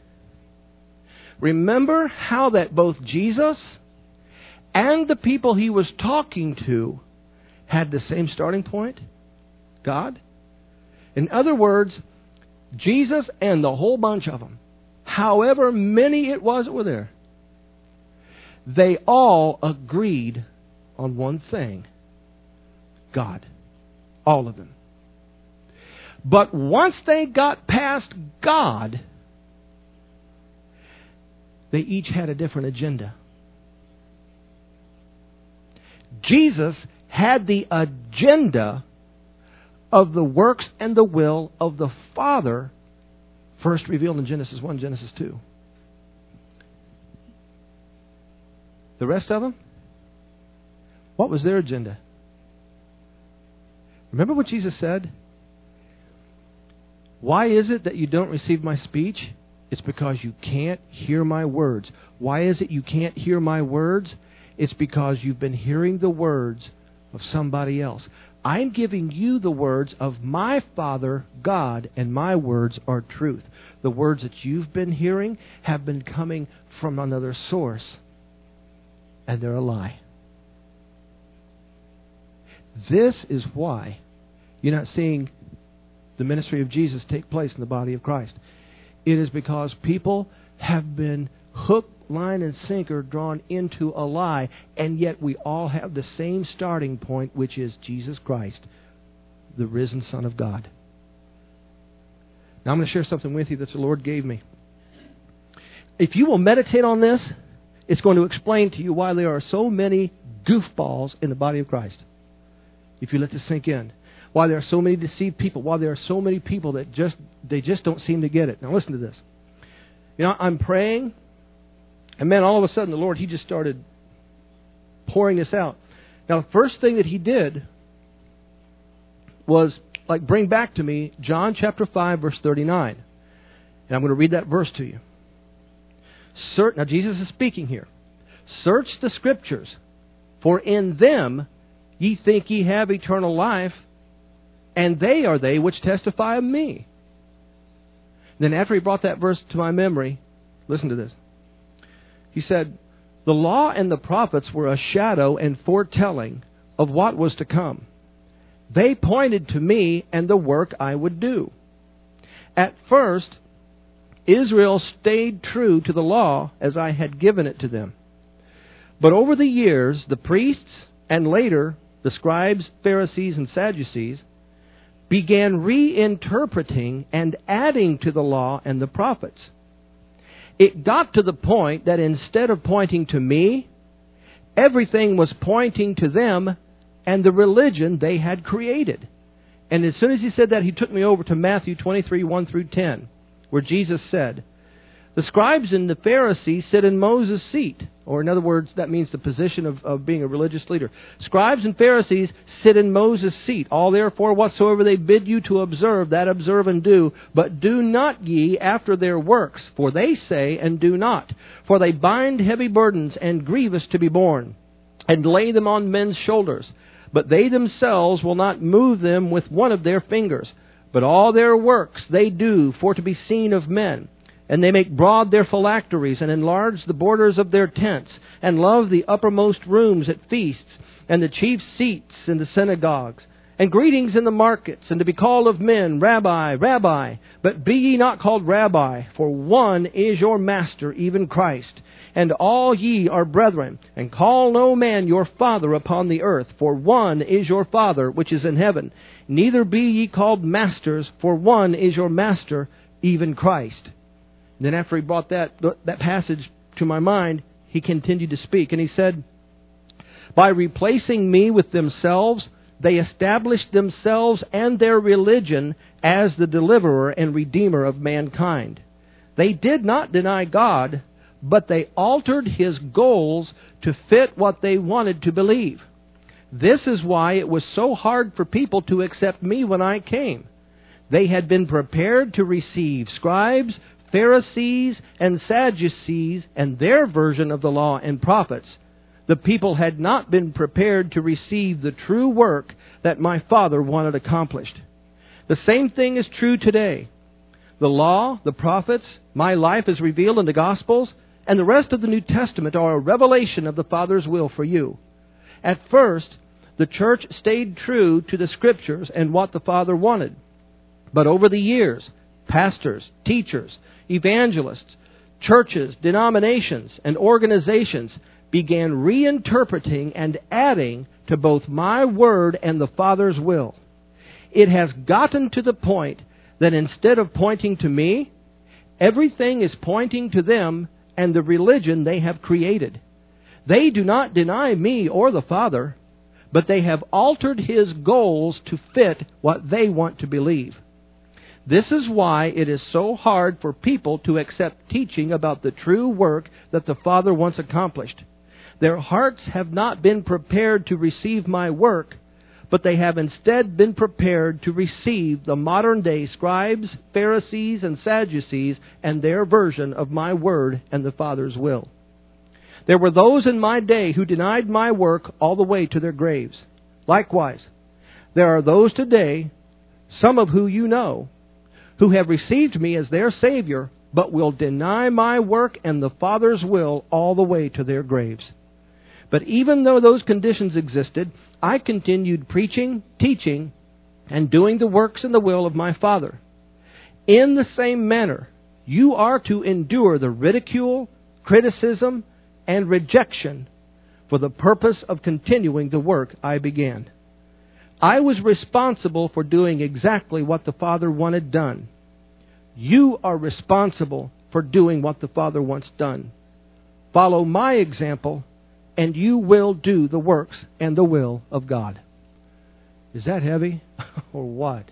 Remember how that both Jesus and the people He was talking to had the same starting point? God. In other words, Jesus and the whole bunch of them, however many it was that were there, they all agreed on one thing. God. All of them. But once they got past God, they each had a different agenda. Jesus had the agenda of the works and the will of the Father first revealed in Genesis one, Genesis two. The rest of them, what was their agenda? Remember what Jesus said? Why is it that you don't receive my speech? It's because you can't hear my words. Why is it you can't hear my words? It's because you've been hearing the words of somebody else. I'm giving you the words of my Father, God, and my words are truth. The words that you've been hearing have been coming from another source, and they're a lie. This is why you're not seeing the ministry of Jesus take place in the body of Christ. It is because people have been hook, line and sinker drawn into a lie, and yet we all have the same starting point, which is Jesus Christ, the risen Son of God. Now I'm going to share something with you that the Lord gave me. If you will meditate on this, it's going to explain to you why there are so many goofballs in the body of Christ. If you let this sink in. Why there are so many deceived people. Why there are so many people that just they just don't seem to get it. Now listen to this. You know, I'm praying, and man, all of a sudden the Lord, He just started pouring this out. Now the first thing that He did was like bring back to me John chapter five, verse thirty-nine. And I'm going to read that verse to you. Search, now Jesus is speaking here. Search the Scriptures, for in them ye think ye have eternal life, and they are they which testify of me. Then after he brought that verse to my memory, listen to this. He said, the law and the prophets were a shadow and foretelling of what was to come. They pointed to me and the work I would do. At first, Israel stayed true to the law as I had given it to them. But over the years, the priests and later the scribes, Pharisees, and Sadducees began reinterpreting and adding to the law and the prophets. It got to the point that instead of pointing to me, everything was pointing to them and the religion they had created. And as soon as he said that, he took me over to Matthew twenty-three, one through ten, where Jesus said, the scribes and the Pharisees sit in Moses' seat. Or in other words, that means the position of, of being a religious leader. Scribes and Pharisees sit in Moses' seat. All therefore whatsoever they bid you to observe, that observe and do. But do not ye after their works, for they say and do not. For they bind heavy burdens and grievous to be borne, and lay them on men's shoulders. But they themselves will not move them with one of their fingers. But all their works they do for to be seen of men. And they make broad their phylacteries, and enlarge the borders of their tents, and love the uppermost rooms at feasts, and the chief seats in the synagogues, and greetings in the markets, and to be called of men, Rabbi, Rabbi. But be ye not called Rabbi, for one is your Master, even Christ. And all ye are brethren, and call no man your father upon the earth, for one is your Father which is in heaven. Neither be ye called masters, for one is your Master, even Christ. Then after he brought that, that passage to my mind, he continued to speak. And he said, by replacing me with themselves, they established themselves and their religion as the deliverer and redeemer of mankind. They did not deny God, but they altered His goals to fit what they wanted to believe. This is why it was so hard for people to accept me when I came. They had been prepared to receive scribes, Pharisees, and Sadducees, and their version of the law and prophets. The people had not been prepared to receive the true work that my Father wanted accomplished. The same thing is true today. The law, the prophets, my life as revealed in the Gospels, and the rest of the New Testament are a revelation of the Father's will for you. At first, the church stayed true to the Scriptures and what the Father wanted. But over the years, pastors, teachers, evangelists, churches, denominations, and organizations began reinterpreting and adding to both my word and the Father's will. It has gotten to the point that instead of pointing to me, everything is pointing to them and the religion they have created. They do not deny me or the Father, but they have altered His goals to fit what they want to believe. This is why it is so hard for people to accept teaching about the true work that the Father once accomplished. Their hearts have not been prepared to receive my work, but they have instead been prepared to receive the modern-day scribes, Pharisees, and Sadducees and their version of my word and the Father's will. There were those in my day who denied my work all the way to their graves. Likewise, there are those today, some of who you know, who have received me as their Savior, but will deny my work and the Father's will all the way to their graves. But even though those conditions existed, I continued preaching, teaching, and doing the works and the will of my Father. In the same manner, you are to endure the ridicule, criticism, and rejection for the purpose of continuing the work I began. I was responsible for doing exactly what the Father wanted done. You are responsible for doing what the Father wants done. Follow my example, and you will do the works and the will of God. Is that heavy or what?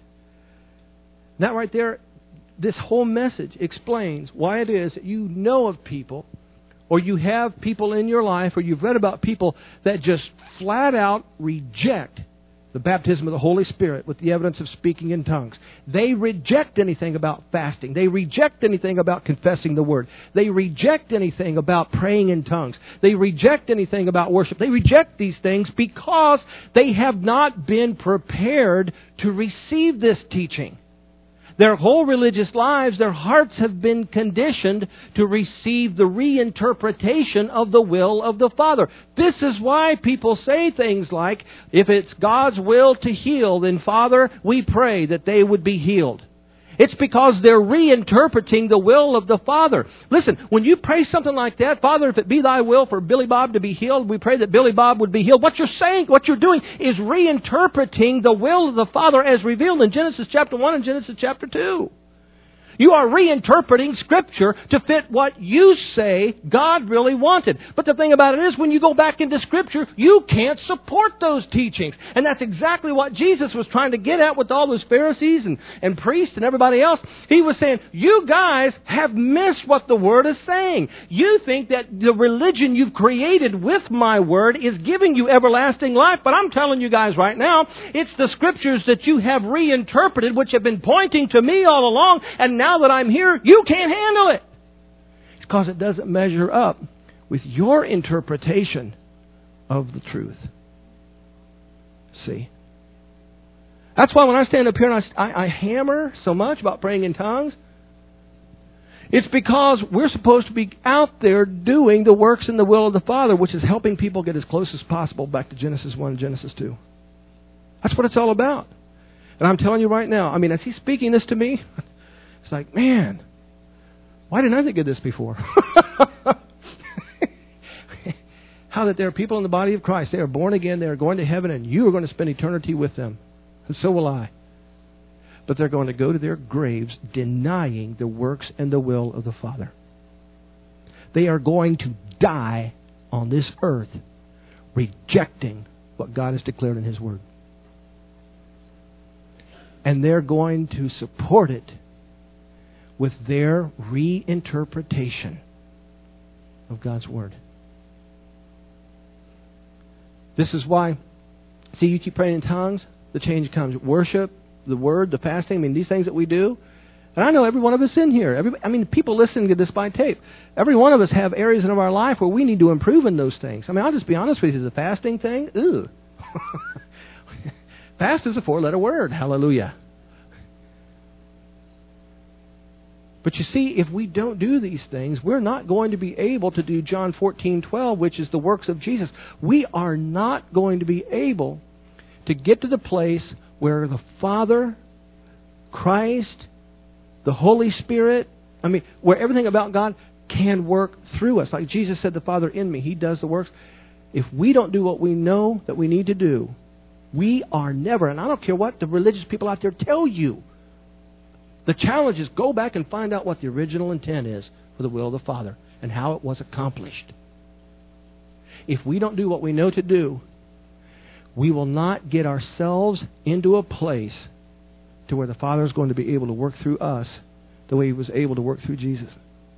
That right there, this whole message explains why it is that you know of people, or you have people in your life, or you've read about people that just flat out reject the baptism of the Holy Spirit with the evidence of speaking in tongues. They reject anything about fasting. They reject anything about confessing the Word. They reject anything about praying in tongues. They reject anything about worship. They reject these things because they have not been prepared to receive this teaching. Their whole religious lives, their hearts have been conditioned to receive the reinterpretation of the will of the Father. This is why people say things like, if it's God's will to heal, then Father, we pray that they would be healed. It's because they're reinterpreting the will of the Father. Listen, when you pray something like that, Father, if it be thy will for Billy Bob to be healed, we pray that Billy Bob would be healed. What you're saying, what you're doing is reinterpreting the will of the Father as revealed in Genesis chapter one and Genesis chapter two. You are reinterpreting Scripture to fit what you say God really wanted. But the thing about it is, when you go back into Scripture, you can't support those teachings. And that's exactly what Jesus was trying to get at with all those Pharisees and, and priests and everybody else. He was saying, you guys have missed what the Word is saying. You think that the religion you've created with my Word is giving you everlasting life. But I'm telling you guys right now, it's the Scriptures that you have reinterpreted, which have been pointing to me all along, and now Now that I'm here, you can't handle it. It's because it doesn't measure up with your interpretation of the truth. See? That's why when I stand up here and I, I, I hammer so much about praying in tongues, it's because we're supposed to be out there doing the works in the will of the Father, which is helping people get as close as possible back to Genesis one and Genesis two. That's what it's all about. And I'm telling you right now, I mean, as he's speaking this to me, it's like, man, why didn't I think of this before? How that there are people in the body of Christ. They are born again. They are going to heaven, and you are going to spend eternity with them. And so will I. But they're going to go to their graves denying the works and the will of the Father. They are going to die on this earth rejecting what God has declared in His Word. And they're going to support it with their reinterpretation of God's Word. This is why, see, you keep praying in tongues, the change comes. Worship, the Word, the fasting, I mean, these things that we do. And I know every one of us in here, every, I mean, people listening to this by tape, every one of us have areas in our life where we need to improve in those things. I mean, I'll just be honest with you, the fasting thing, ew. Fast is a four-letter word, hallelujah. But you see, if we don't do these things, we're not going to be able to do John fourteen twelve, which is the works of Jesus. We are not going to be able to get to the place where the Father, Christ, the Holy Spirit, I mean, where everything about God can work through us. Like Jesus said, the Father in me, He does the works. If we don't do what we know that we need to do, we are never, and I don't care what the religious people out there tell you, the challenge is go back and find out what the original intent is for the will of the Father and how it was accomplished. If we don't do what we know to do, we will not get ourselves into a place to where the Father is going to be able to work through us the way He was able to work through Jesus.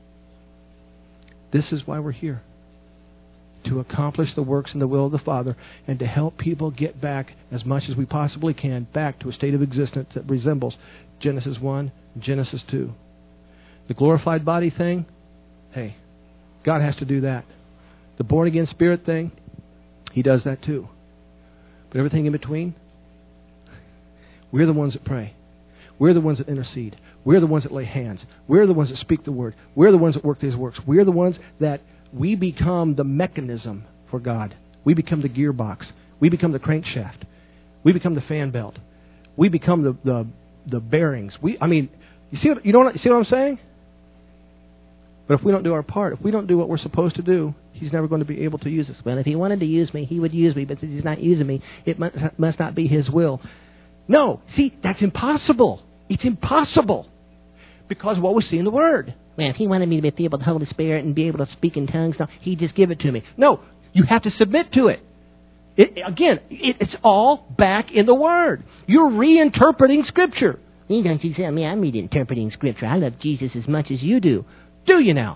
This is why we're here. To accomplish the works and the will of the Father and to help people get back as much as we possibly can back to a state of existence that resembles Genesis one and Genesis two. The glorified body thing, hey, God has to do that. The born-again spirit thing, He does that too. But everything in between, we're the ones that pray. We're the ones that intercede. We're the ones that lay hands. We're the ones that speak the Word. We're the ones that work these works. We're the ones that we become the mechanism for God. We become the gearbox. We become the crankshaft. We become the fan belt. We become the the, the bearings. We, I mean, you see what you don't you see what I'm saying? But if we don't do our part, if we don't do what we're supposed to do, He's never going to be able to use us. Well, if He wanted to use me, He would use me, but since He's not using me, it must, must not be His will. No, see, that's impossible. It's impossible. Because of what we see in the Word. Well, if He wanted me to be filled with the Holy Spirit and be able to speak in tongues, no, He'd just give it to me. No, you have to submit to it. It again, it, it's all back in the Word. You're reinterpreting Scripture. You don't you tell me I'm reinterpreting Scripture. I love Jesus as much as you do. Do you now?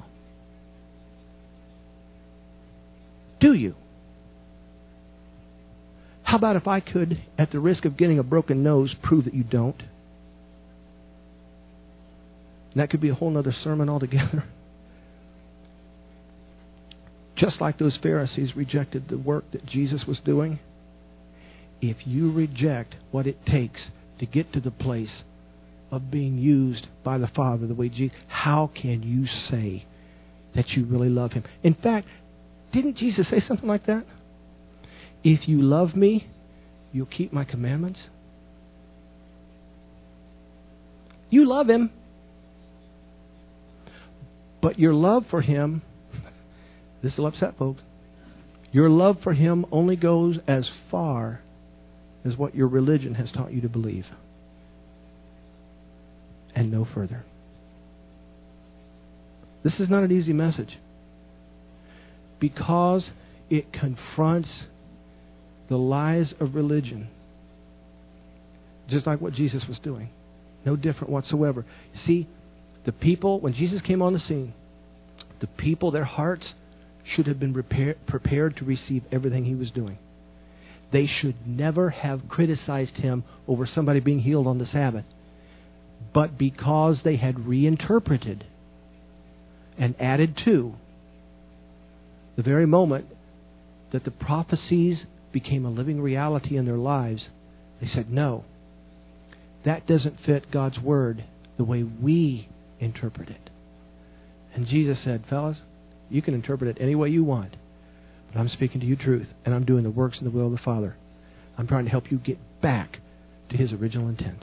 Do you? How about if I could, at the risk of getting a broken nose, prove that you don't? And that could be a whole other sermon altogether. Just like those Pharisees rejected the work that Jesus was doing, if you reject what it takes to get to the place of being used by the Father the way Jesus, how can you say that you really love Him? In fact, didn't Jesus say something like that? If you love me, you'll keep my commandments. You love Him. But your love for Him, this will upset folks, your love for Him only goes as far as what your religion has taught you to believe. And no further. This is not an easy message. Because it confronts the lies of religion. Just like what Jesus was doing. No different whatsoever. See, the people, when Jesus came on the scene, the people, their hearts should have been prepared, prepared to receive everything He was doing. They should never have criticized Him over somebody being healed on the Sabbath. But because they had reinterpreted and added to, the very moment that the prophecies became a living reality in their lives, they said, no, that doesn't fit God's Word the way we interpret it. And Jesus said, fellas, you can interpret it any way you want, but I'm speaking to you truth, and I'm doing the works and the will of the Father. I'm trying to help you get back to His original intent.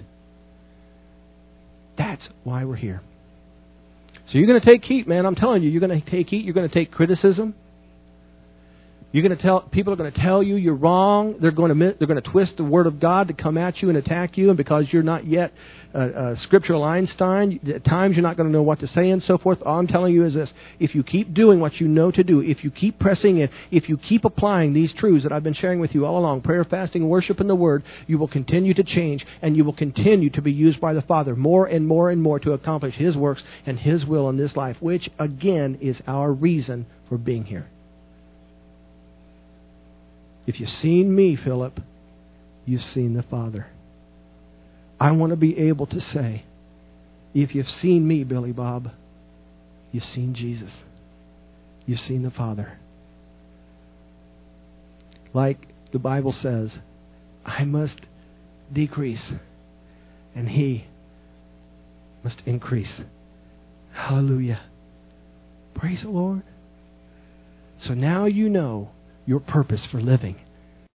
That's why we're here. So you're going to take heat, man. I'm telling you, you're going to take heat. You're going to take criticism. You're going to tell people are going to tell you you're wrong. They're going to they're going to twist the Word of God to come at you and attack you. And because you're not yet a, a scriptural Einstein, at times you're not going to know what to say and so forth. All I'm telling you is this: if you keep doing what you know to do, if you keep pressing in, if you keep applying these truths that I've been sharing with you all along, prayer, fasting, worship, and the Word, you will continue to change, and you will continue to be used by the Father more and more and more to accomplish His works and His will in this life, which again is our reason for being here. If you've seen me, Philip, you've seen the Father. I want to be able to say, if you've seen me, Billy Bob, you've seen Jesus. You've seen the Father. Like the Bible says, I must decrease, and He must increase. Hallelujah. Praise the Lord. So now you know your purpose for living.